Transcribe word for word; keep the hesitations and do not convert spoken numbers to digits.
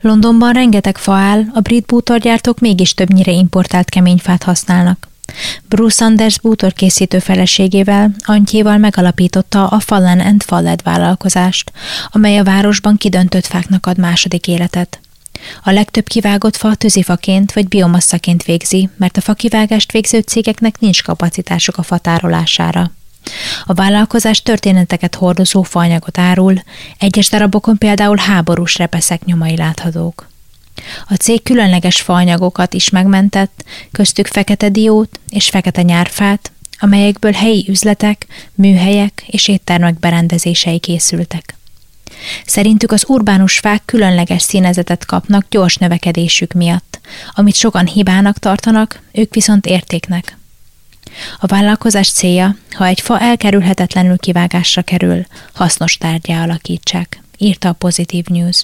Londonban rengeteg fa áll, a brit bútorgyártók mégis többnyire importált keményfát használnak. Bruce Sanders bútorkészítő feleségével, Antjéval megalapította a Fallen and Falled vállalkozást, amely a városban kidöntött fáknak ad második életet. A legtöbb kivágott fa tűzifaként vagy biomasszaként végzi, mert a fakivágást végző cégeknek nincs kapacitásuk a fa tárolására. A vállalkozás történeteket hordozó faanyagot árul, egyes darabokon például háborús repeszek nyomai láthatók. A cég különleges faanyagokat is megmentett, köztük fekete diót és fekete nyárfát, amelyekből helyi üzletek, műhelyek és éttermek berendezései készültek. Szerintük az urbánus fák különleges színezetet kapnak gyors növekedésük miatt, amit sokan hibának tartanak, ők viszont értéknek. A vállalkozás célja, ha egy fa elkerülhetetlenül kivágásra kerül, hasznos tárgyá alakítsák, írta a Positive News.